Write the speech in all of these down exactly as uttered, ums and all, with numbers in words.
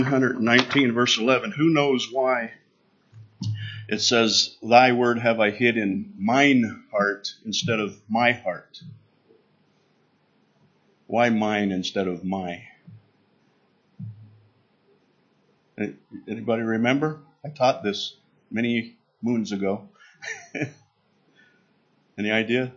one nineteen, verse eleven. Who knows why it says, "Thy word have I hid in mine heart" instead of my heart? Why mine instead of my? Anybody remember? I taught this many moons ago. Any idea?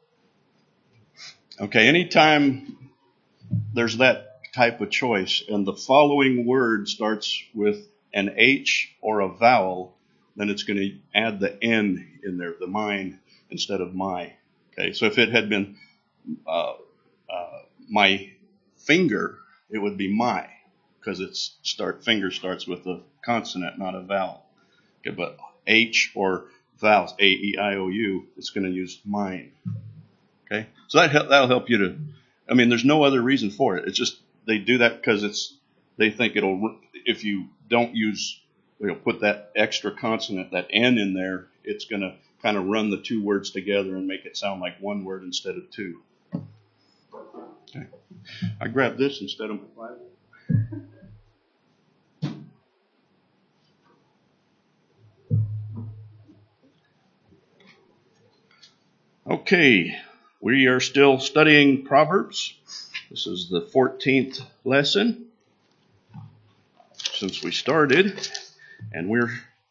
Okay, anytime there's that type of choice and the following word starts with an H or a vowel, then it's going to add the N in there, the mine instead of my. Okay, so if it had been uh, uh, my finger, it would be my, because it's start finger starts with a consonant, not a vowel. Okay, but H or vowels, A, E, I, O, U, it's going to use mine. Okay, so that that'll help you to. I mean, there's no other reason for it. It's just they do that because it's they think it'll. If you don't use, you know, put that extra consonant, that N in there, it's going to kind of run the two words together and make it sound like one word instead of two. Okay, I grabbed this instead of my Bible. Okay, we are still studying Proverbs. This is the fourteenth lesson since we started, and we're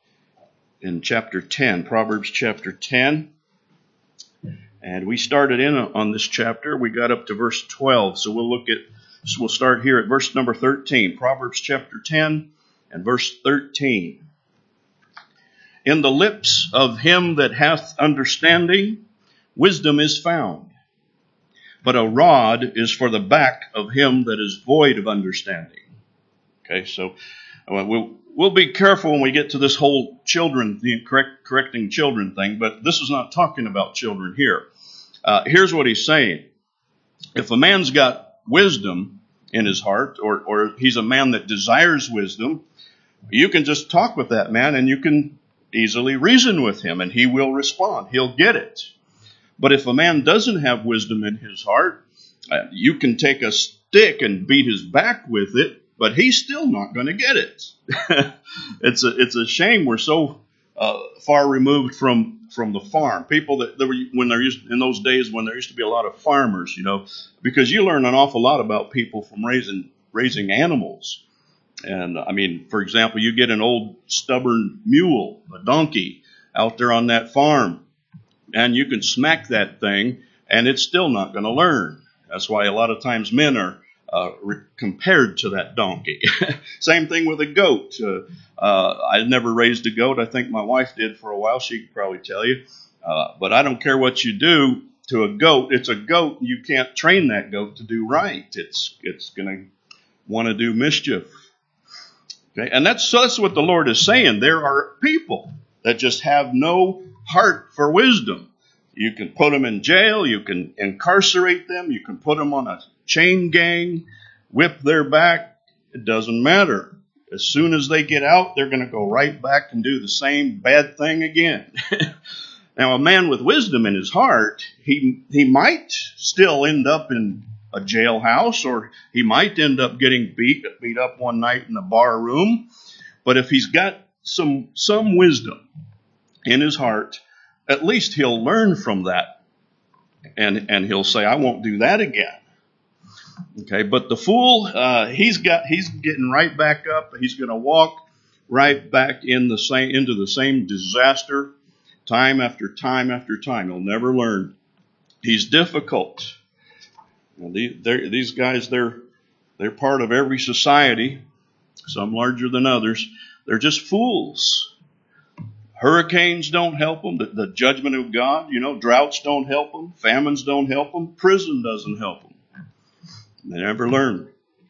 in chapter ten, Proverbs chapter ten. And we started in on this chapter. We got up to verse twelve, so we'll look at, so we'll start here at verse number thirteen, Proverbs chapter ten and verse thirteen. In the lips of him that hath understanding, wisdom is found, but a rod is for the back of him that is void of understanding. Okay, so we'll, we'll be careful when we get to this whole children, the correct, correcting children thing, but this is not talking about children here. Uh, here's what he's saying. If a man's got wisdom in his heart, or, or he's a man that desires wisdom, you can just talk with that man and you can easily reason with him and he will respond. He'll get it. But if a man doesn't have wisdom in his heart, uh, you can take a stick and beat his back with it, but he's still not going to get it. it's a it's a shame we're so uh, far removed from from the farm. People that, that were when there used in those days when there used to be a lot of farmers, you know, because you learn an awful lot about people from raising raising animals. And I mean, for example, you get an old stubborn mule, a donkey, out there on that farm. And you can smack that thing, and it's still not going to learn. That's why a lot of times men are uh, re- compared to that donkey. Same thing with a goat. Uh, uh, I never raised a goat. I think my wife did for a while. She could probably tell you. Uh, but I don't care what you do to a goat. It's a goat. You can't train that goat to do right. It's it's going to want to do mischief. Okay, and that's, so that's what the Lord is saying. There are people that just have no heart for wisdom. You can put them in jail. You can incarcerate them. You can put them on a chain gang, whip their back. It doesn't matter. As soon as they get out, they're going to go right back and do the same bad thing again. Now, a man with wisdom in his heart, he he might still end up in a jailhouse, or he might end up getting beat beat up one night in the bar room. But if he's got some some wisdom in his heart, at least he'll learn from that, and and he'll say, "I won't do that again." Okay, but the fool, uh, he's got he's getting right back up. He's going to walk right back in the same into the same disaster, time after time after time. He'll never learn. He's difficult. Well, these guys, they're they're part of every society, some larger than others. They're just fools. Hurricanes don't help them. The, the judgment of God, you know, droughts don't help them. Famines don't help them. Prison doesn't help them. They never learn.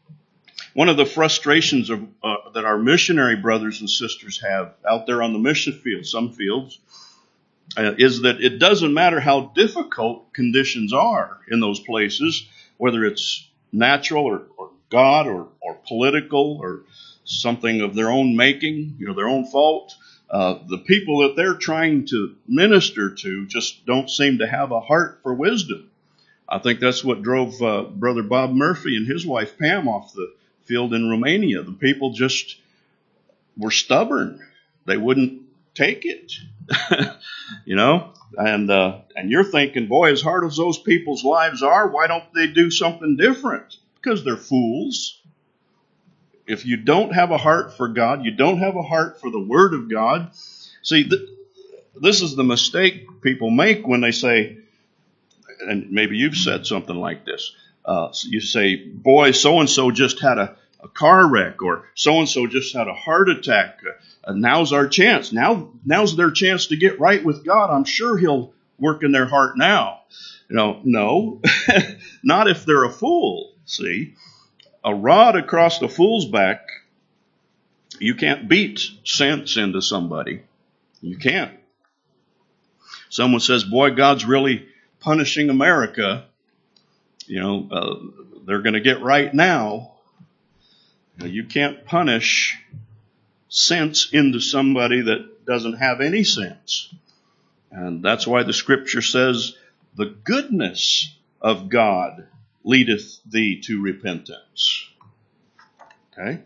One of the frustrations of, uh, that our missionary brothers and sisters have out there on the mission field, some fields, uh, is that it doesn't matter how difficult conditions are in those places, whether it's natural or, or God or, or political or something of their own making, you know, their own fault. Uh, the people that they're trying to minister to just don't seem to have a heart for wisdom. I think that's what drove uh, Brother Bob Murphy and his wife Pam off the field in Romania. The people just were stubborn. They wouldn't take it, you know. And uh, and you're thinking, boy, as hard as those people's lives are, why don't they do something different? Because they're fools. If you don't have a heart for God, you don't have a heart for the Word of God. See, th- this is the mistake people make when they say, and maybe you've said something like this. Uh, you say, boy, so-and-so just had a, a car wreck, or so-and-so just had a heart attack. Uh, now's our chance. Now, now's their chance to get right with God. I'm sure He'll work in their heart now. You know, no, not if they're a fool. See, a rod across the fool's back, you can't beat sense into somebody. You can't. Someone says, boy, God's really punishing America. You know, uh, they're going to get right now. You can't punish sense into somebody that doesn't have any sense. And that's why the scripture says, the goodness of God leadeth thee to repentance. Okay?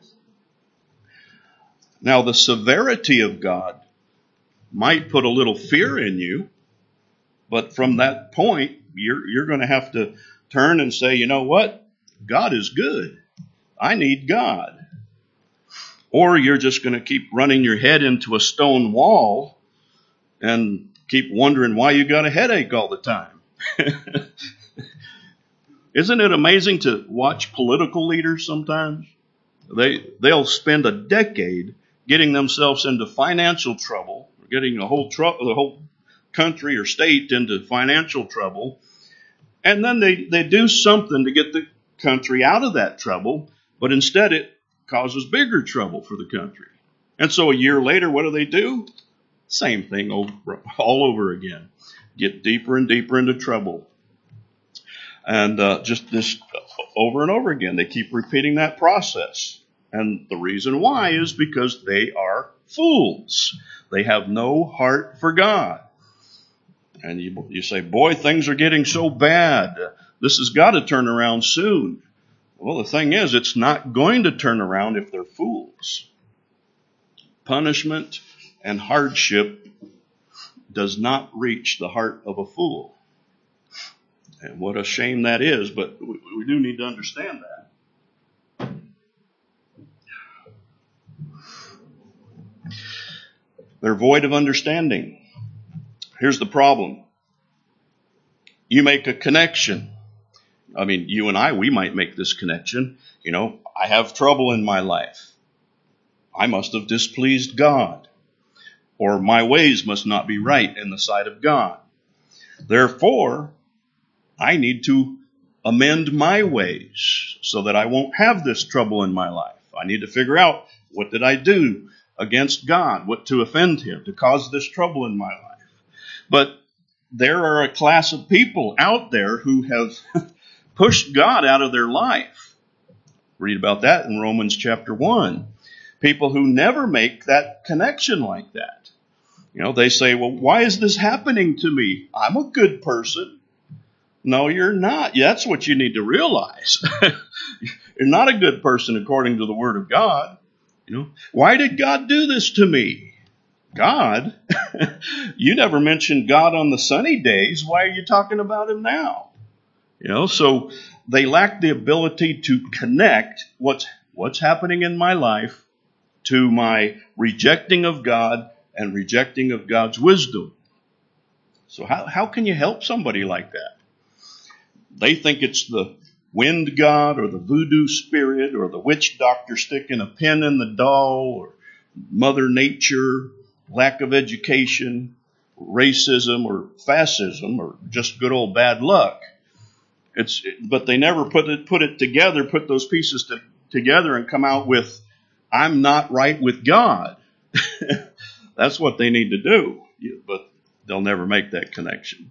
Now, the severity of God might put a little fear in you, but from that point, you're, you're going to have to turn and say, you know what? God is good. I need God. Or you're just going to keep running your head into a stone wall and keep wondering why you got a headache all the time. Isn't it amazing to watch political leaders sometimes? They, they'll spend a decade getting themselves into financial trouble, getting the whole, tr- the whole country or state into financial trouble, and then they, they do something to get the country out of that trouble, but instead it causes bigger trouble for the country. And so a year later, what do they do? Same thing over, all over again. Get deeper and deeper into trouble. And uh, just this over and over again. They keep repeating that process. And the reason why is because they are fools. They have no heart for God. And you, you say, boy, things are getting so bad. This has got to turn around soon. Well, the thing is, it's not going to turn around if they're fools. Punishment and hardship does not reach the heart of a fool. And what a shame that is, but we, we do need to understand that. They're void of understanding. Here's the problem. You make a connection. I mean, you and I, we might make this connection. You know, I have trouble in my life. I must have displeased God. Or my ways must not be right in the sight of God. Therefore, I need to amend my ways so that I won't have this trouble in my life. I need to figure out, what did I do against God? What to offend Him, to cause this trouble in my life? But there are a class of people out there who have pushed God out of their life. Read about that in Romans chapter one. People who never make that connection like that. You know, they say, well, why is this happening to me? I'm a good person. No, you're not. That's what you need to realize. You're not a good person according to the Word of God. You know, why did God do this to me? God? You never mentioned God on the sunny days. Why are you talking about Him now? You know, so they lack the ability to connect what's what's happening in my life to my rejecting of God and rejecting of God's wisdom. So how, how can you help somebody like that? They think it's the wind god or the voodoo spirit or the witch doctor sticking a pin in the doll or Mother Nature, lack of education, racism or fascism or just good old bad luck. It's, but they never put it, put it together, put those pieces to, together and come out with, I'm not right with God. That's what they need to do, but they'll never make that connection.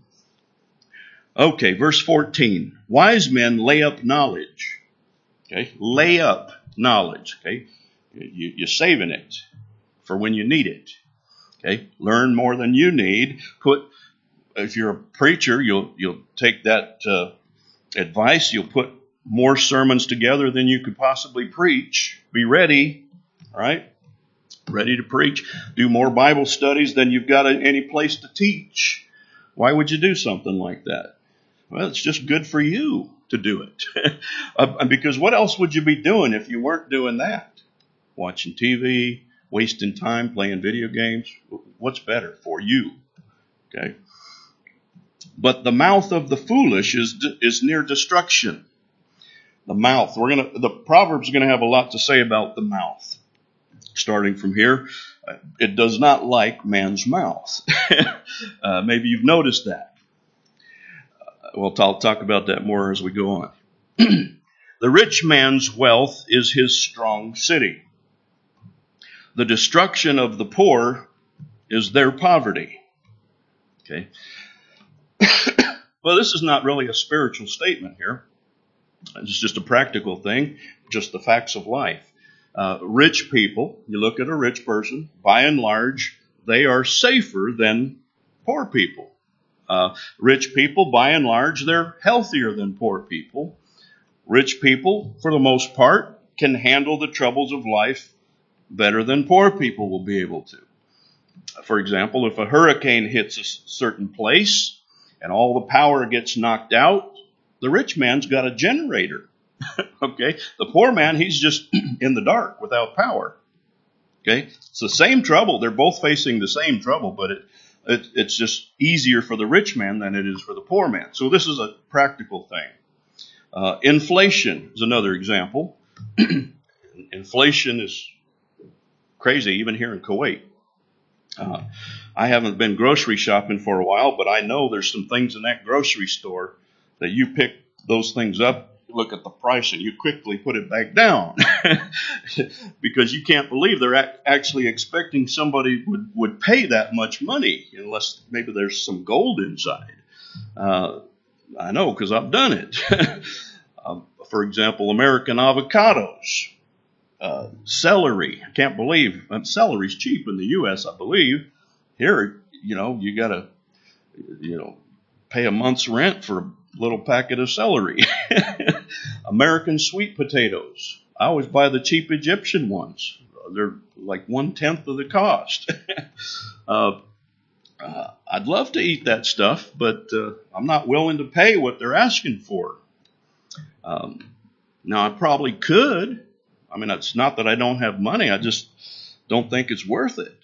Okay, verse fourteen. Wise men lay up knowledge. Okay, lay up knowledge. Okay, you, you're saving it for when you need it. Okay, learn more than you need. Put, if you're a preacher, you'll you'll take that uh, advice. You'll put more sermons together than you could possibly preach. Be ready, all right? Ready to preach. Do more Bible studies than you've got any place to teach. Why would you do something like that? Well, it's just good for you to do it. uh, because what else would you be doing if you weren't doing that? Watching T V, wasting time, playing video games. What's better for you? Okay. But the mouth of the foolish is is near destruction. The mouth. We're gonna. The Proverbs are gonna have a lot to say about the mouth. Starting from here, it does not like man's mouth. uh, maybe you've noticed that. Uh, well, I'll talk about that more as we go on. The rich man's wealth is his strong city. The destruction of the poor is their poverty. Okay. Well, this is not really a spiritual statement here. It's just a practical thing, just the facts of life. Uh, rich people, you look at a rich person, by and large, they are safer than poor people. Uh, rich people, by and large, they're healthier than poor people. Rich people, for the most part, can handle the troubles of life better than poor people will be able to. For example, if a hurricane hits a certain place and all the power gets knocked out, the rich man's got a generator. Okay, the poor man, he's just in the dark without power. Okay, it's the same trouble. They're both facing the same trouble, but it, it it's just easier for the rich man than it is for the poor man. So this is a practical thing. Uh, inflation is another example. Inflation is crazy, even here in Kuwait. Uh, I haven't been grocery shopping for a while, but I know there's some things in that grocery store that you pick those things up, look at the price, and you quickly put it back down because you can't believe they're ac- actually expecting somebody would, would pay that much money unless maybe there's some gold inside. Uh, I know because I've done it. uh, for example, American avocados, uh, celery. I can't believe uh, celery's cheap in the U S, I believe. Here, you know, you got to, you know, pay a month's rent for a little packet of celery. American sweet potatoes. I always buy the cheap Egyptian ones. They're like one-tenth of the cost. uh, uh, I'd love to eat that stuff, but uh, I'm not willing to pay what they're asking for. Um, now, I probably could. I mean, it's not that I don't have money. I just don't think it's worth it.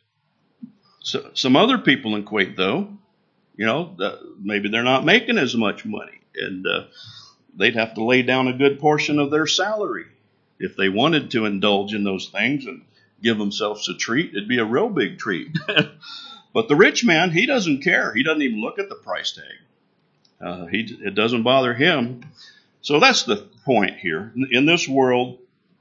So, some other people in Kuwait, though, you know, the, maybe they're not making as much money, and uh, they'd have to lay down a good portion of their salary if they wanted to indulge in those things and give themselves a treat. It'd be a real big treat. But the rich man, he doesn't care. He doesn't even look at the price tag. Uh, he, it doesn't bother him. So that's the point here. In this world,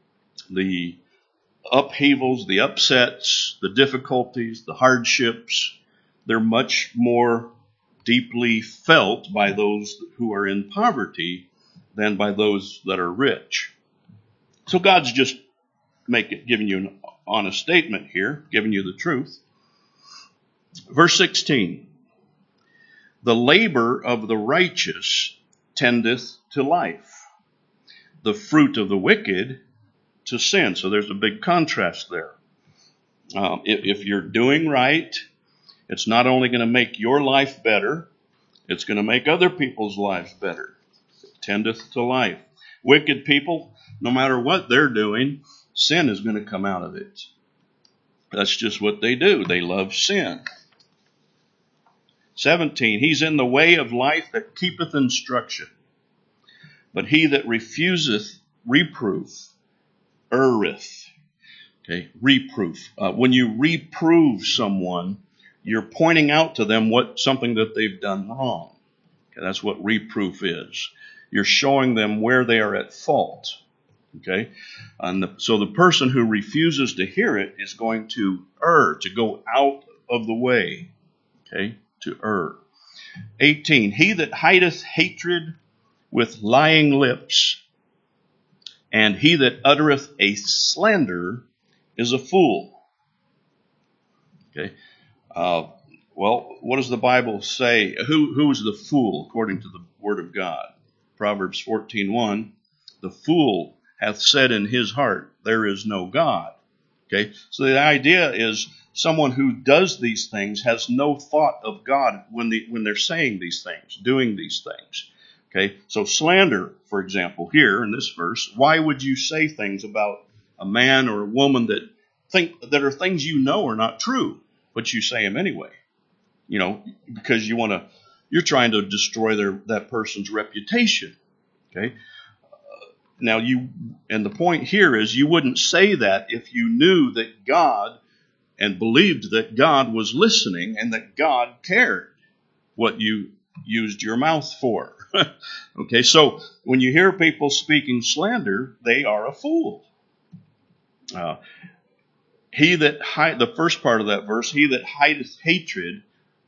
the upheavals, the upsets, the difficulties, the hardships, they're much more deeply felt by those who are in poverty than by those that are rich. So God's just make it, giving you an honest statement here, giving you the truth. Verse sixteen, the labor of the righteous tendeth to life, the fruit of the wicked to sin. So there's a big contrast there. Um, if, if you're doing right, it's not only going to make your life better, it's going to make other people's lives better. It tendeth to life. Wicked people, no matter what they're doing, sin is going to come out of it. That's just what they do. They love sin. seventeen, he's in the way of life that keepeth instruction, but he that refuseth reproof erreth. Okay, reproof. Uh, when you reprove someone, you're pointing out to them what something that they've done wrong. Okay, that's what reproof is. You're showing them where they are at fault. Okay, and the, so the person who refuses to hear it is going to err, to go out of the way. Okay, to err. eighteen, he that hideth hatred with lying lips, and he that uttereth a slander is a fool. Okay. Uh, well, what does the Bible say? Who who is the fool according to the Word of God? Proverbs fourteen one. the fool hath said in his heart, there is no God. Okay, so the idea is someone who does these things has no thought of God when they when they're saying these things, doing these things. Okay, so slander, for example, here in this verse, why would you say things about a man or a woman that think that are things you know are not true, but you say them anyway? You know, because you want to, you're trying to destroy their that person's reputation. Okay. Now you, and the point here is you wouldn't say that if you knew that God and believed that God was listening and that God cared what you used your mouth for. Okay, so when you hear people speaking slander, they are a fool. Uh, he that hide, the first part of that verse, he that hideth hatred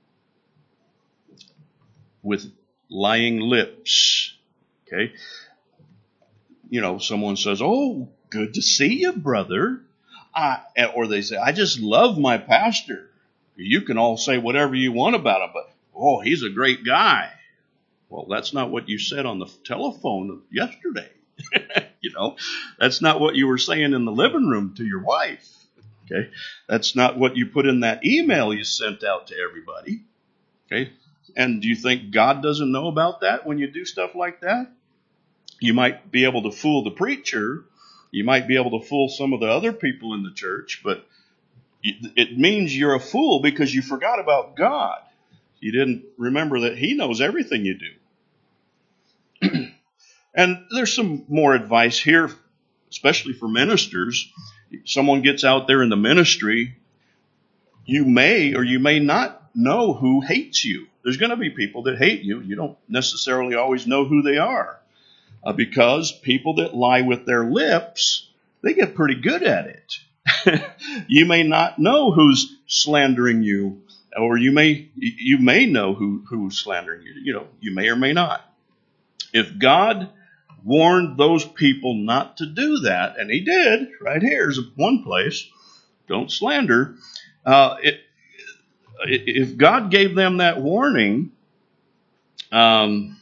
with lying lips. Okay. You know, someone says, oh, good to see you, brother. I, or they say, I just love my pastor. You can all say whatever you want about him, but, oh, he's a great guy. Well, that's not what you said on the telephone yesterday. You know, that's not what you were saying in the living room to your wife. Okay. That's not what you put in that email you sent out to everybody. Okay. And do you think God doesn't know about that when you do stuff like that? You might be able to fool the preacher. You might be able to fool some of the other people in the church, but it means you're a fool because you forgot about God. You didn't remember that He knows everything you do. And there's some more advice here, especially for ministers. If someone gets out there in the ministry, you may or you may not know who hates you. There's going to be people that hate you. You don't necessarily always know who they are. Uh, because people that lie with their lips, they get pretty good at it. You may not know who's slandering you, or you may you may know who who's slandering you. You know, you may or may not. If God warned those people not to do that, and He did, right here's one place, don't slander. Uh, it, if God gave them that warning, um.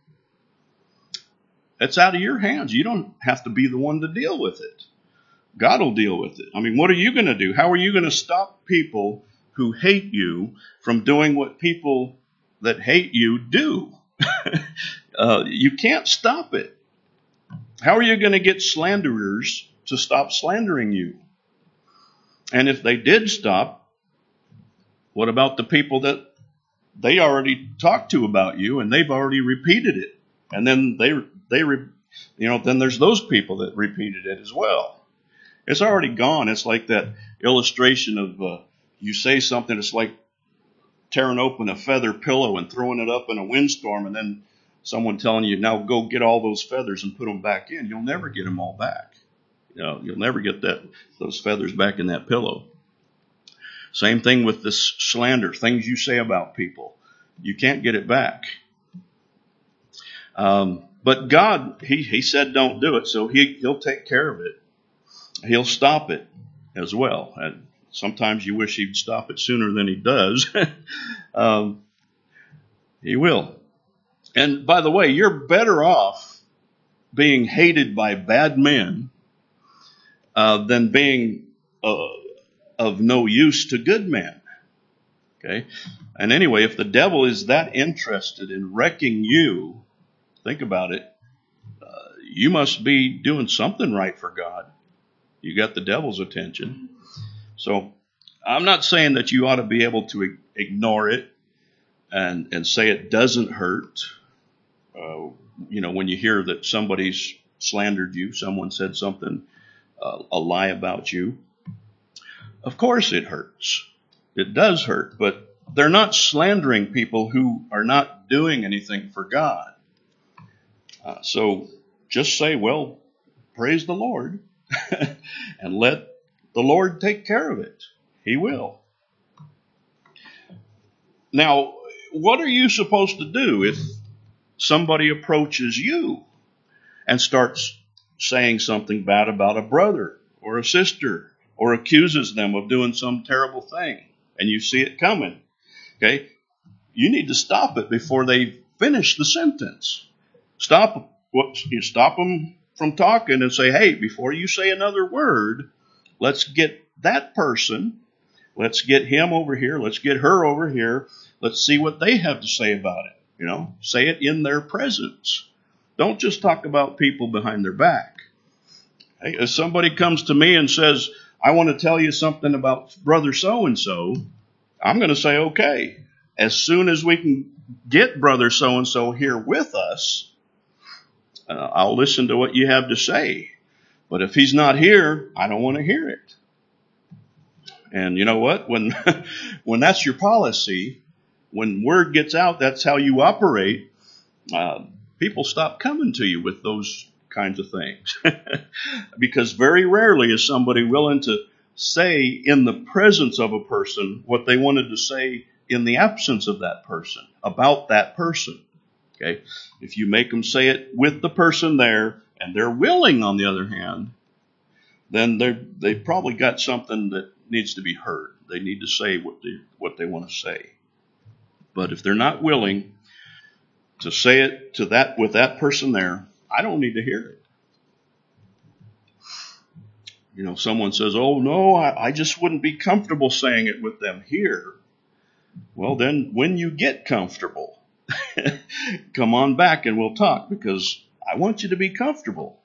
It's out of your hands. You don't have to be the one to deal with it. God will deal with it. I mean, what are you going to do? How are you going to stop people who hate you from doing what people that hate you do? uh, you can't stop it. How are you going to get slanderers to stop slandering you? And if they did stop, what about the people that they already talked to about you and they've already repeated it? And then they, they, you know, then there's those people that repeated it as well. It's already gone. It's like that illustration of uh, you say something, it's like tearing open a feather pillow and throwing it up in a windstorm, and then someone telling you, now go get all those feathers and put them back in. You'll never get them all back. You know, you'll never get that those feathers back in that pillow. Same thing with this slander, things you say about people. You can't get it back. Um, but God, he, he said don't do it, so he, he'll take care of it. He'll stop it as well. And sometimes you wish He'd stop it sooner than He does. um, he will. And by the way, you're better off being hated by bad men uh, than being uh, of no use to good men. Okay? And anyway, if the devil is that interested in wrecking you, think about it. Uh, you must be doing something right for God. You got the devil's attention. So I'm not saying that you ought to be able to ignore it and, and say it doesn't hurt. Uh, you know, when you hear that somebody's slandered you, someone said something, uh, a lie about you. Of course it hurts. It does hurt, but they're not slandering people who are not doing anything for God. Uh, so just say, well, praise the Lord, and let the Lord take care of it. He will. Now, what are you supposed to do if somebody approaches you and starts saying something bad about a brother or a sister or accuses them of doing some terrible thing and you see it coming? Okay, you need to stop it before they finish the sentence. Stop. Whoops, you stop them from talking and say, hey, before you say another word, let's get that person, let's get him over here, let's get her over here, let's see what they have to say about it. You know, say it in their presence. Don't just talk about people behind their back. Hey, if somebody comes to me and says, I want to tell you something about brother so-and-so, I'm going to say, okay, as soon as we can get brother so-and-so here with us, uh, I'll listen to what you have to say. But if he's not here, I don't want to hear it. And you know what? When, when that's your policy, when word gets out, that's how you operate, uh, people stop coming to you with those kinds of things. Because very rarely is somebody willing to say in the presence of a person what they wanted to say in the absence of that person, about that person. Okay? If you make them say it with the person there, and they're willing, on the other hand, then they're, they've probably got something that needs to be heard. They need to say what they, what they want to say. But if they're not willing to say it to that with that person there, I don't need to hear it. You know, someone says, oh, no, I, I just wouldn't be comfortable saying it with them here. Well, then when you get comfortable, come on back and we'll talk, because I want you to be comfortable.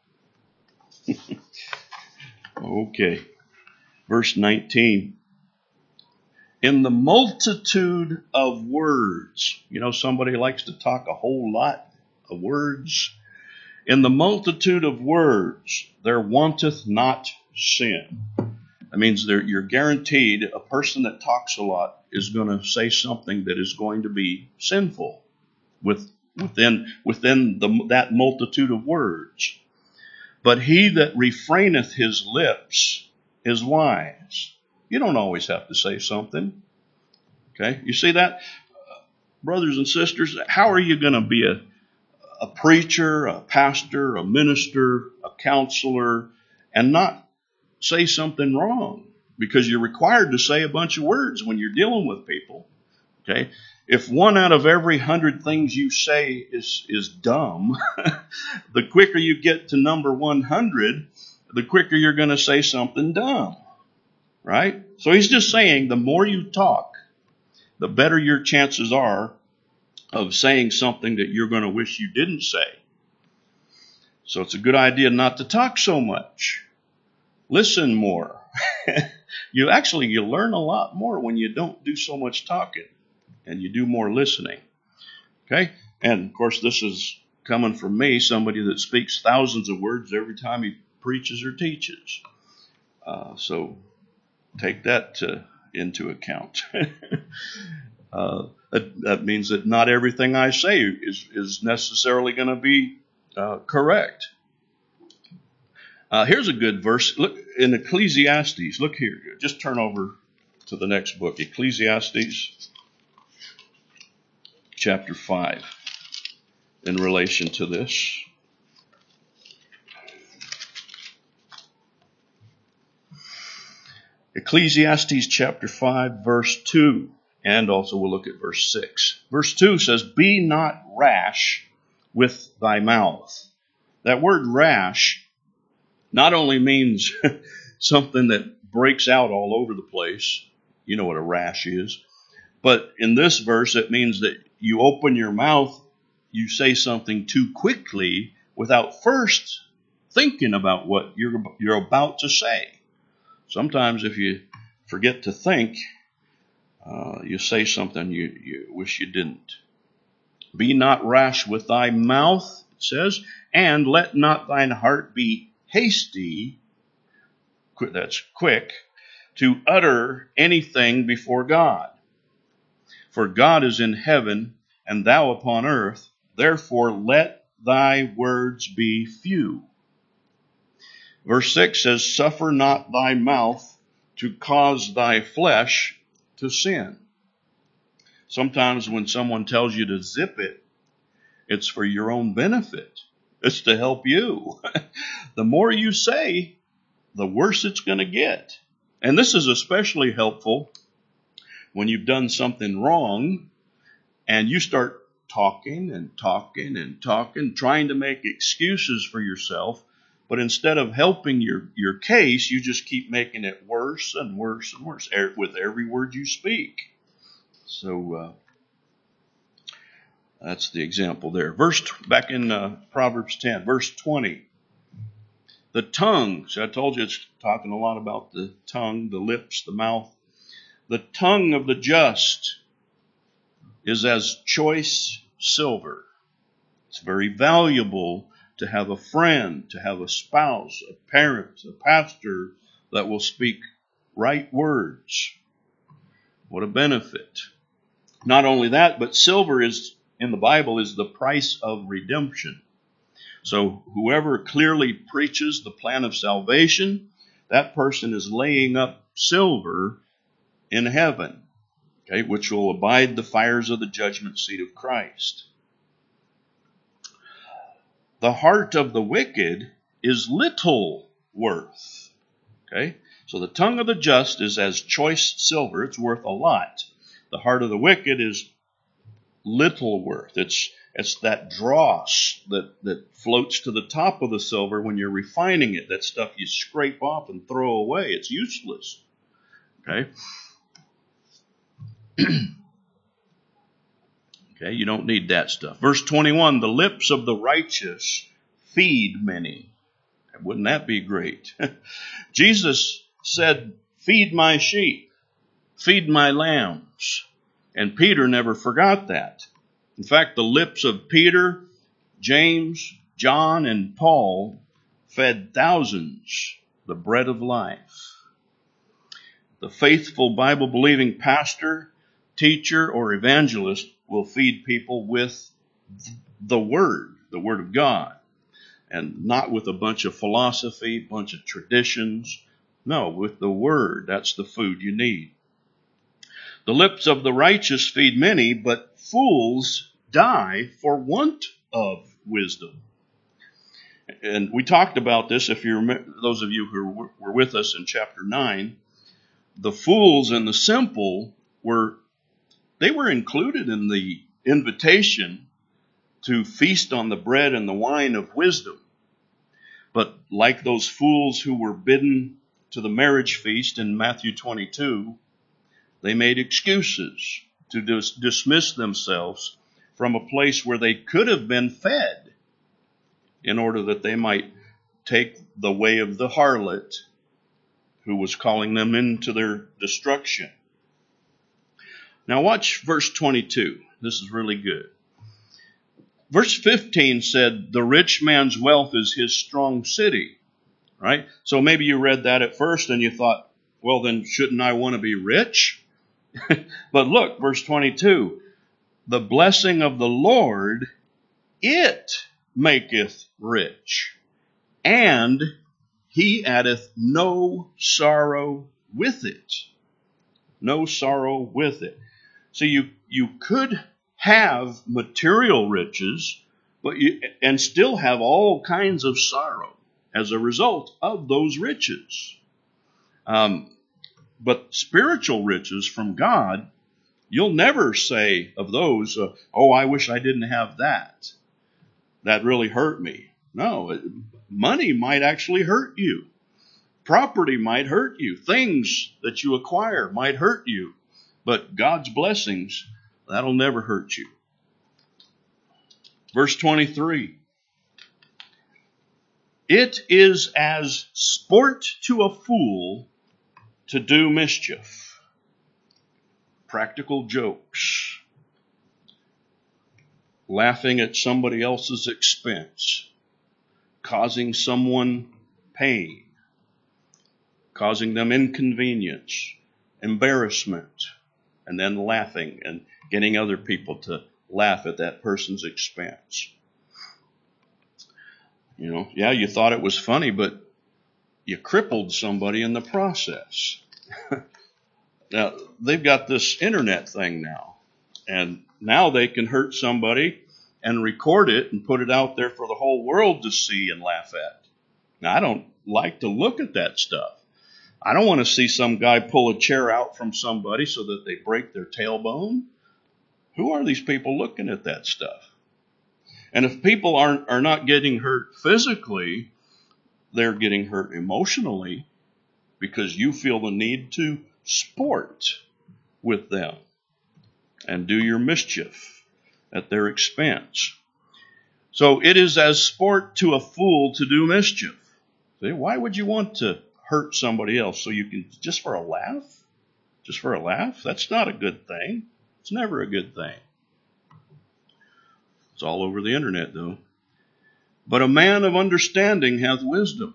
Okay. Verse nineteen. In the multitude of words, you know, somebody likes to talk a whole lot of words. In the multitude of words, there wanteth not sin. That means you're guaranteed a person that talks a lot is going to say something that is going to be sinful with, within, within the, that multitude of words. But he that refraineth his lips is wise. You don't always have to say something. Okay, you see that? Brothers and sisters, how are you going to be a, a preacher, a pastor, a minister, a counselor, and not say something wrong? Because you're required to say a bunch of words when you're dealing with people. Okay, if one out of every hundred things you say is, is dumb, the quicker you get to number one hundred, the quicker you're going to say something dumb. Right? So he's just saying the more you talk, the better your chances are of saying something that you're going to wish you didn't say. So it's a good idea not to talk so much. Listen more. You actually, you learn a lot more when you don't do so much talking and you do more listening. Okay? And of course, this is coming from me, somebody that speaks thousands of words every time he preaches or teaches. Uh, so take that uh, into account. uh, that, that means that not everything I say is, is necessarily going to be uh, correct. Uh, here's a good verse. Look in Ecclesiastes. Look here. Just turn over to the next book. Ecclesiastes chapter five in relation to this. Ecclesiastes chapter five, verse two, and also we'll look at verse six. Verse two says, be not rash with thy mouth. That word rash not only means something that breaks out all over the place. You know what a rash is. But in this verse, it means that you open your mouth, you say something too quickly without first thinking about what you're, you're about to say. Sometimes if you forget to think, uh, you say something you, you wish you didn't. Be not rash with thy mouth, it says, and let not thine heart be hasty, that's quick, to utter anything before God. For God is in heaven, and thou upon earth, therefore let thy words be few. Verse six says, suffer not thy mouth to cause thy flesh to sin. Sometimes when someone tells you to zip it, it's for your own benefit. It's to help you. The more you say, the worse it's going to get. And this is especially helpful when you've done something wrong and you start talking and talking and talking, trying to make excuses for yourself But instead of helping your, your case, you just keep making it worse and worse and worse with every word you speak. So uh, that's the example there. Verse back in uh, Proverbs ten, verse twenty. The tongue. So I told you it's talking a lot about the tongue, the lips, the mouth. The tongue of the just is as choice silver. It's very valuable to have a friend, to have a spouse, a parent, a pastor that will speak right words. What a benefit. Not only that, but silver is, in the Bible, is the price of redemption. So whoever clearly preaches the plan of salvation, that person is laying up silver in heaven, okay, which will abide the fires of the judgment seat of Christ. The heart of the wicked is little worth. Okay? So the tongue of the just is as choice silver. It's worth a lot. The heart of the wicked is little worth. It's it's that dross that, that floats to the top of the silver when you're refining it. That stuff you scrape off and throw away. It's useless. Okay? Okay, you don't need that stuff. Verse twenty-one, the lips of the righteous feed many. Wouldn't that be great? Jesus said, feed my sheep, feed my lambs. And Peter never forgot that. In fact, the lips of Peter, James, John, and Paul fed thousands the bread of life. The faithful Bible-believing pastor, teacher, or evangelist will feed people with the Word, the Word of God, and not with a bunch of philosophy, bunch of traditions. No, with the Word. That's the food you need. The lips of the righteous feed many, but fools die for want of wisdom. And we talked about this, if you remember, those of you who were with us in chapter nine. The fools and the simple were They were included in the invitation to feast on the bread and the wine of wisdom. But like those fools who were bidden to the marriage feast in Matthew twenty-two, they made excuses to dis- dismiss themselves from a place where they could have been fed in order that they might take the way of the harlot who was calling them into their destruction. Now watch verse twenty-two. This is really good. Verse fifteen said, the rich man's wealth is his strong city. Right? So maybe you read that at first and you thought, well, then shouldn't I want to be rich? But look, verse twenty-two. The blessing of the Lord, it maketh rich, and he addeth no sorrow with it. No sorrow with it. So you, you could have material riches, but you, and still have all kinds of sorrow as a result of those riches. Um, but spiritual riches from God, you'll never say of those, uh, oh, I wish I didn't have that. That really hurt me. No, money might actually hurt you. Property might hurt you. Things that you acquire might hurt you. But God's blessings, that'll never hurt you. Verse twenty-three. It is as sport to a fool to do mischief. Practical jokes. Laughing at somebody else's expense. Causing someone pain. Causing them inconvenience, embarrassment, and then laughing and getting other people to laugh at that person's expense. You know, yeah, you thought it was funny, but you crippled somebody in the process. Now, they've got this internet thing now, and now they can hurt somebody and record it and put it out there for the whole world to see and laugh at. Now, I don't like to look at that stuff. I don't want to see some guy pull a chair out from somebody so that they break their tailbone. Who are these people looking at that stuff? And if people aren't are not getting hurt physically, they're getting hurt emotionally because you feel the need to sport with them and do your mischief at their expense. So it is as sport to a fool to do mischief. See, why would you want to hurt somebody else so you can, just for a laugh? Just for a laugh? That's not a good thing. It's never a good thing. It's all over the internet, though. But a man of understanding hath wisdom.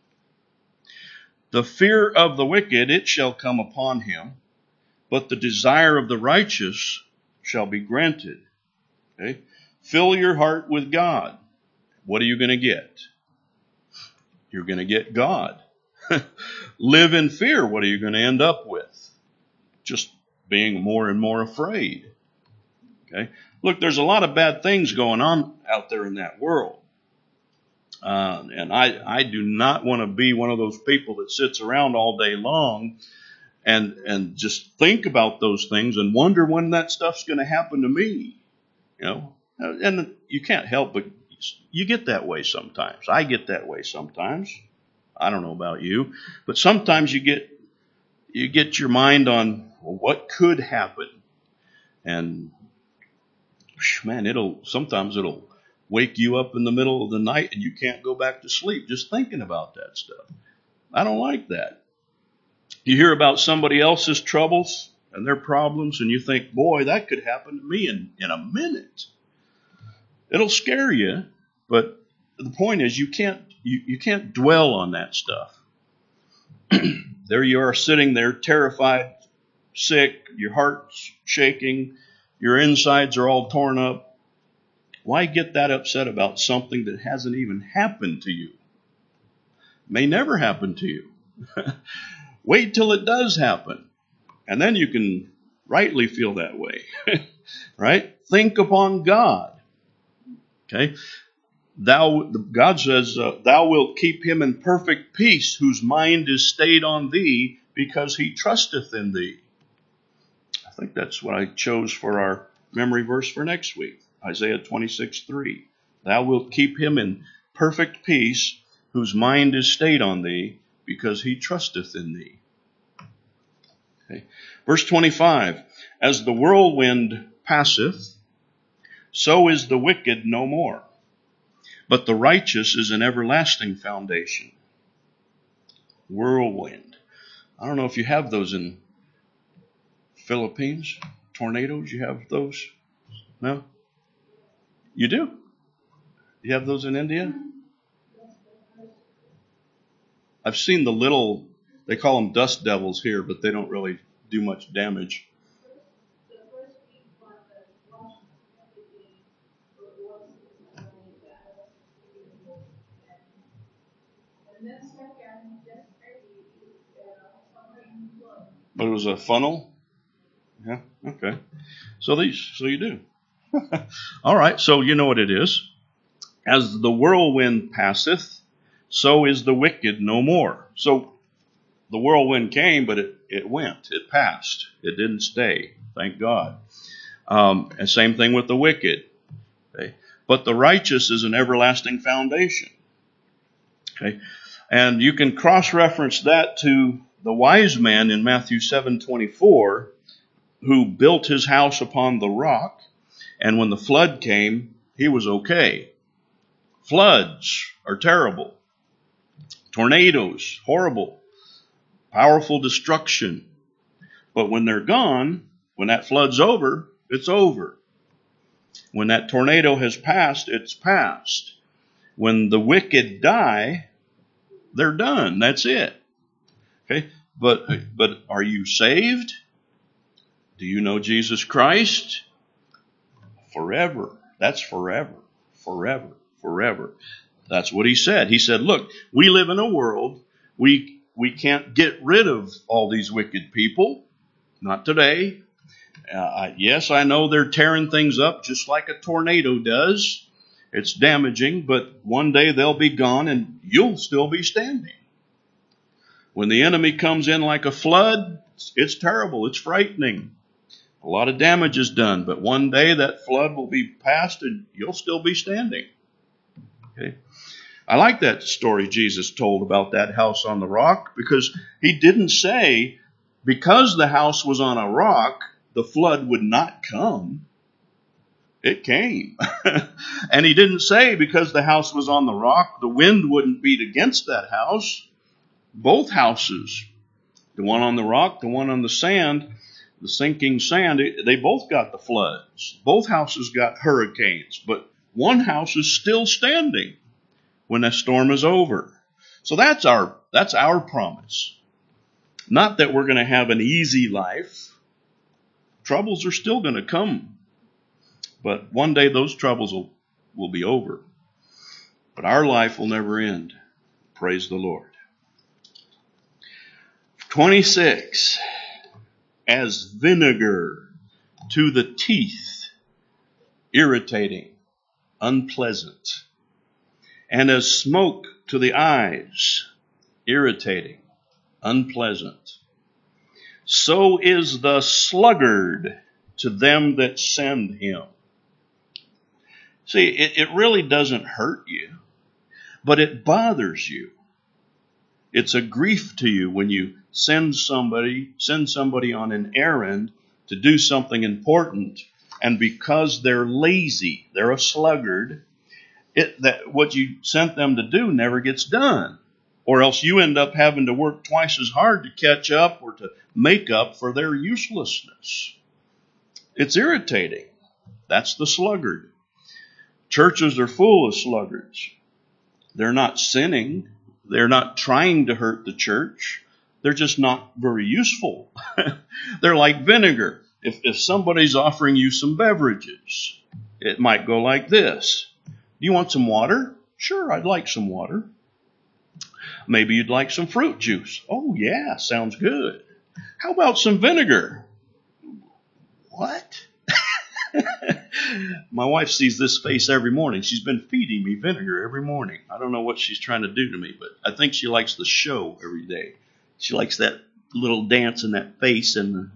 The fear of the wicked, it shall come upon him, but the desire of the righteous shall be granted. Okay? Fill your heart with God. What are you going to get? You're going to get God. Live in fear. What are you going to end up with? Just being more and more afraid. Okay? Look, there's a lot of bad things going on out there in that world. Uh, and I, I do not want to be one of those people that sits around all day long and and just think about those things and wonder when that stuff's going to happen to me. You know, and you can't help but you get that way sometimes. I get that way sometimes. I don't know about you, but sometimes you get you get your mind on, well, what could happen, and man, it'll sometimes it'll wake you up in the middle of the night and you can't go back to sleep just thinking about that stuff. I don't like that. You hear about somebody else's troubles and their problems and you think, boy, that could happen to me in, in a minute. It'll scare you, but the point is you can't you, you can't dwell on that stuff. There you are sitting there terrified, sick, your heart's shaking, your insides are all torn up. Why get that upset about something that hasn't even happened to you? May never happen to you. Wait till it does happen, and then you can rightly feel that way. Right? Think upon God. Okay? Thou, God says, uh, thou wilt keep him in perfect peace, whose mind is stayed on thee, because he trusteth in thee. I think that's what I chose for our memory verse for next week. Isaiah twenty-six three. Thou wilt keep him in perfect peace, whose mind is stayed on thee, because he trusteth in thee. Okay. Verse twenty-five. As the whirlwind passeth, so is the wicked no more, but the righteous is an everlasting foundation. Whirlwind. I don't know if you have those in Philippines. Tornadoes, you have those? No? You do? You have those in India? I've seen the little, they call them dust devils here, but they don't really do much damage. But it was a funnel? Yeah, okay. So these, so you do. All right, so you know what it is. As the whirlwind passeth, so is the wicked no more. So the whirlwind came, but it, it went. It passed. It didn't stay. Thank God. Um, and same thing with the wicked. Okay? But the righteous is an everlasting foundation. Okay? And you can cross-reference that to the wise man in Matthew seven twenty-four, who built his house upon the rock, and when the flood came, he was okay. Floods are terrible. Tornadoes, horrible. Powerful destruction. But when they're gone, when that flood's over, it's over. When that tornado has passed, it's passed. When the wicked die, they're done. That's it. Okay? But, but are you saved? Do you know Jesus Christ? Forever. That's forever. Forever. Forever. That's what he said. He said, look, we live in a world, we we can't get rid of all these wicked people. Not today. Uh, I, yes, I know they're tearing things up just like a tornado does. It's damaging, but one day they'll be gone and you'll still be standing. When the enemy comes in like a flood, it's terrible. It's frightening. A lot of damage is done, but one day that flood will be past and you'll still be standing. Okay. I like that story Jesus told about that house on the rock, because he didn't say because the house was on a rock, the flood would not come. It came. And he didn't say because the house was on the rock, the wind wouldn't beat against that house. Both houses, the one on the rock, the one on the sand, the sinking sand, they both got the floods. Both houses got hurricanes, but one house is still standing when the storm is over. So that's our that's our promise. Not that we're going to have an easy life. Troubles are still going to come. But one day those troubles will, will be over. But our life will never end. Praise the Lord. twenty-six. As vinegar to the teeth, irritating, unpleasant. And as smoke to the eyes, irritating, unpleasant. So is the sluggard to them that send him. See, it, it really doesn't hurt you, but it bothers you. It's a grief to you when you send somebody, send somebody on an errand to do something important, and because they're lazy, they're a sluggard, it, that what you sent them to do never gets done. Or else you end up having to work twice as hard to catch up or to make up for their uselessness. It's irritating. That's the sluggard. Churches are full of sluggards. They're not sinning. They're not trying to hurt the church. They're just not very useful. They're like vinegar. If, if somebody's offering you some beverages, it might go like this. Do you want some water? Sure, I'd like some water. Maybe you'd like some fruit juice. Oh, yeah, sounds good. How about some vinegar? What? My wife sees this face every morning. She's been feeding me vinegar every morning. I don't know what she's trying to do to me, but I think she likes the show every day. She likes that little dance in that face, and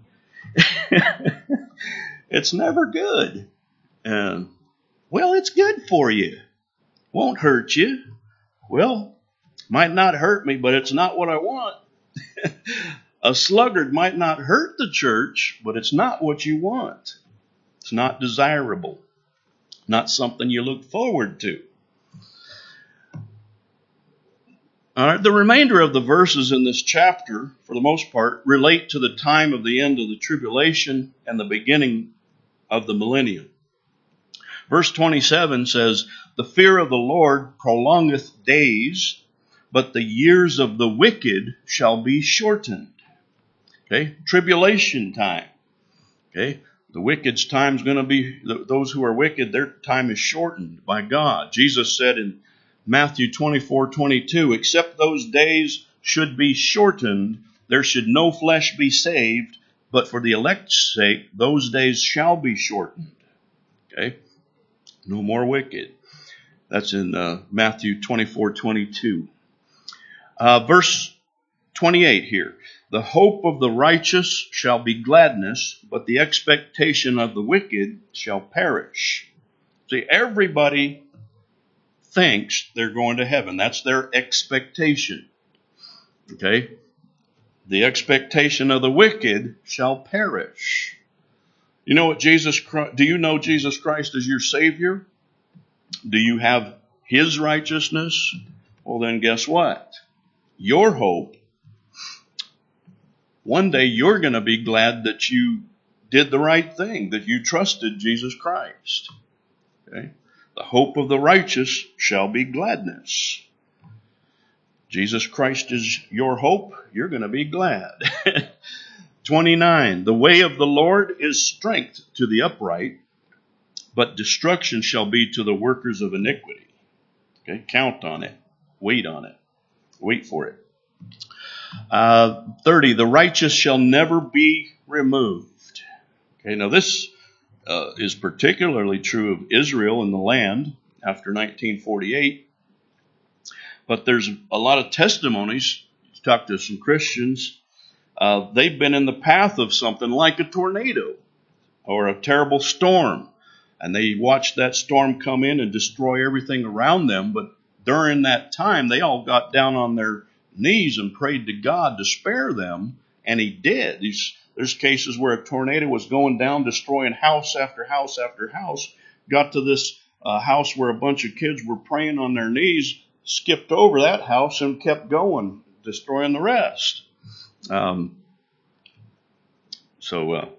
it's never good. Uh, well, it's good for you. Won't hurt you. Well, might not hurt me, but it's not what I want. A sluggard might not hurt the church, but it's not what you want. It's not desirable. Not something you look forward to. All right, the remainder of the verses in this chapter, for the most part, relate to the time of the end of the tribulation and the beginning of the millennium. Verse twenty-seven says, "The fear of the Lord prolongeth days, but the years of the wicked shall be shortened." Okay, tribulation time. Okay, the wicked's time is going to be, those who are wicked, their time is shortened by God. Jesus said in Matthew twenty-four twenty-two, "Except those days should be shortened, there should no flesh be saved, but for the elect's sake, those days shall be shortened." Okay, no more wicked. That's in uh, Matthew twenty-four twenty-two. Uh, verse twenty-eight here. "The hope of the righteous shall be gladness, but the expectation of the wicked shall perish." See, everybody thinks they're going to heaven. That's their expectation. Okay? The expectation of the wicked shall perish. You know what Jesus Christ, do you know Jesus Christ as your Savior? Do you have His righteousness? Well, then guess what? Your hope, one day you're going to be glad that you did the right thing, that you trusted Jesus Christ. Okay? The hope of the righteous shall be gladness. Jesus Christ is your hope. You're going to be glad. twenty-nine. "The way of the Lord is strength to the upright, but destruction shall be to the workers of iniquity." Okay, count on it. Wait on it. Wait for it. Uh, thirty. "The righteous shall never be removed." Okay, now this uh, is particularly true of Israel and the land after nineteen forty-eight. But there's a lot of testimonies. You talk to some Christians. Uh, they've been in the path of something like a tornado or a terrible storm. And they watched that storm come in and destroy everything around them. But during that time, they all got down on their knees and prayed to God to spare them, and he did. These, there's cases where a tornado was going down, destroying house after house after house, got to this uh, house where a bunch of kids were praying on their knees, skipped over that house and kept going, destroying the rest. Um, so uh,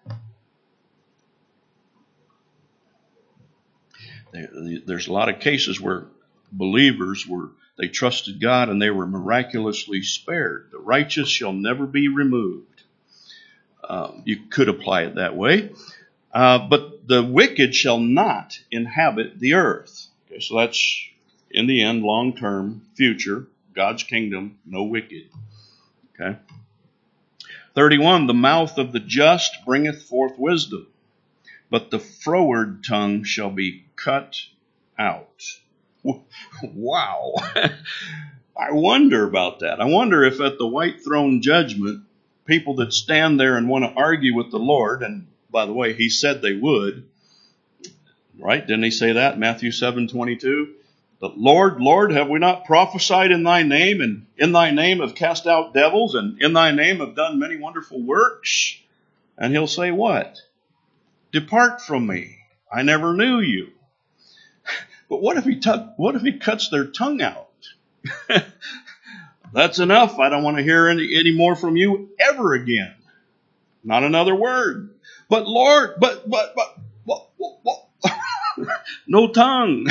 there, there's a lot of cases where believers were, they trusted God and they were miraculously spared. The righteous shall never be removed. Um, you could apply it that way. Uh, but the wicked shall not inhabit the earth. Okay, so that's, in the end, long-term, future, God's kingdom, no wicked. Okay. thirty-one, the mouth of the just bringeth forth wisdom, but the froward tongue shall be cut out. Wow. I wonder about that. I wonder if at the white throne judgment, people that stand there and want to argue with the Lord, and by the way, he said they would, right? Didn't he say that? Matthew seven twenty-two. But Lord, Lord, have we not prophesied in thy name, and in thy name have cast out devils, and in thy name have done many wonderful works? And he'll say what? Depart from me. I never knew you. But what if he t- what if he cuts their tongue out? That's enough. I don't want to hear any, any more from you ever again. Not another word. But Lord, but, but, but, what, what, what? No tongue.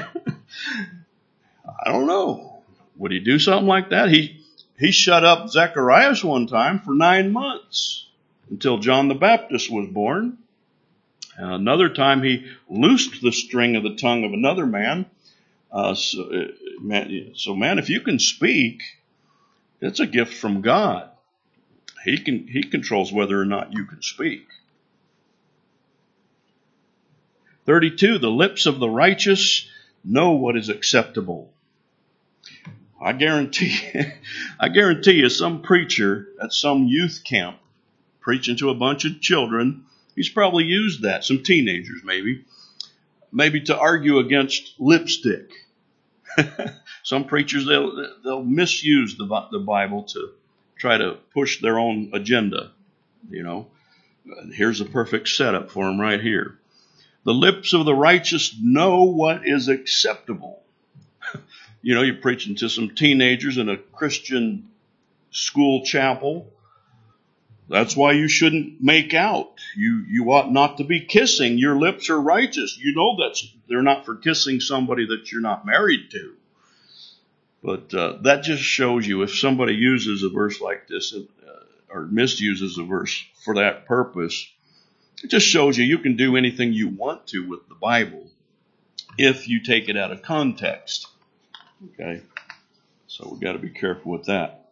I don't know. Would he do something like that? He, he shut up Zacharias one time for nine months until John the Baptist was born. And another time he loosed the string of the tongue of another man. Uh, so, uh, man, so man, if you can speak, it's a gift from God. He can, he controls whether or not you can speak. thirty-two, the lips of the righteous know what is acceptable. I guarantee, I guarantee you some preacher at some youth camp preaching to a bunch of children, he's probably used that, some teenagers maybe, maybe to argue against lipstick. Some preachers, they'll, they'll misuse the, the Bible to try to push their own agenda, you know. Here's a perfect setup for them right here. The lips of the righteous know what is acceptable. You know, you're preaching to some teenagers in a Christian school chapel. That's why you shouldn't make out. You you ought not to be kissing. Your lips are righteous. You know that's they're not for kissing somebody that you're not married to. But uh, that just shows you if somebody uses a verse like this uh, or misuses a verse for that purpose, it just shows you you can do anything you want to with the Bible if you take it out of context. Okay, so we've got to be careful with that.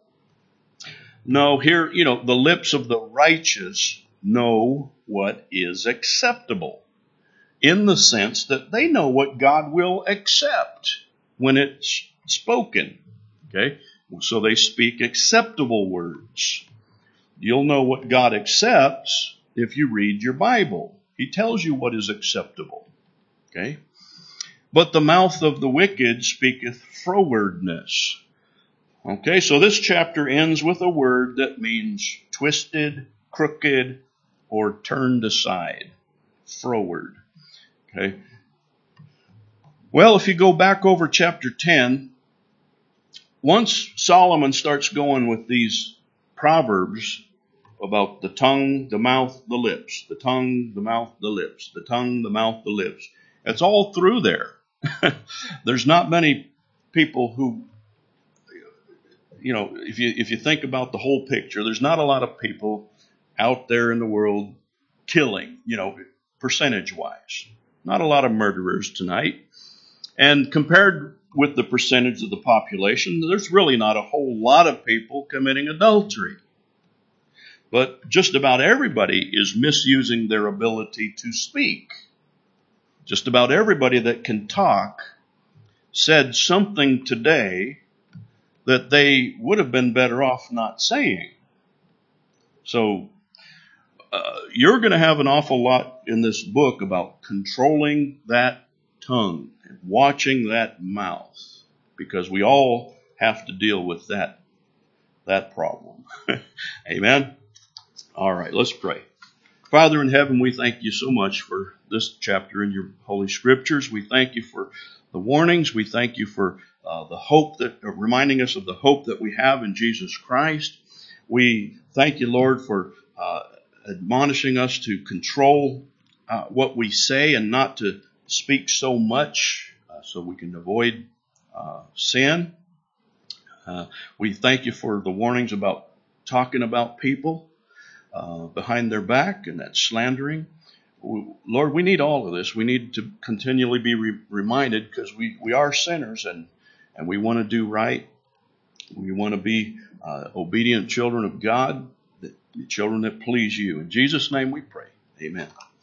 No, here, you know, the lips of the righteous know what is acceptable in the sense that they know what God will accept when it's spoken. Okay, so they speak acceptable words. You'll know what God accepts if you read your Bible. He tells you what is acceptable. Okay, but the mouth of the wicked speaketh frowardness. Okay, so this chapter ends with a word that means twisted, crooked, or turned aside. Froward. Okay. Well, if you go back over chapter ten, once Solomon starts going with these proverbs about the tongue, the mouth, the lips, the tongue, the mouth, the lips, the tongue, the mouth, the lips, it's all through there. There's not many people who, you know, if you if you think about the whole picture, there's not a lot of people out there in the world killing, you know, percentage-wise. Not a lot of murderers tonight. And compared with the percentage of the population, there's really not a whole lot of people committing adultery. But just about everybody is misusing their ability to speak. Just about everybody that can talk said something today that they would have been better off not saying. So uh, you're going to have an awful lot in this book about controlling that tongue and watching that mouth. because we all have to deal with that, that problem. Amen. All right, let's pray. Father in heaven, we thank you so much for this chapter in your Holy Scriptures. We thank you for the warnings. We thank you for uh, the hope that, uh, reminding us of the hope that we have in Jesus Christ. We thank you, Lord, for uh, admonishing us to control uh, what we say and not to speak so much uh, so we can avoid uh, sin. Uh, we thank you for the warnings about talking about people uh, behind their back and that slandering. We, Lord, we need all of this. We need to continually be re- reminded because we, we are sinners and, and we want to do right. We want to be uh, obedient children of God, that, children that please you. In Jesus' name we pray. Amen.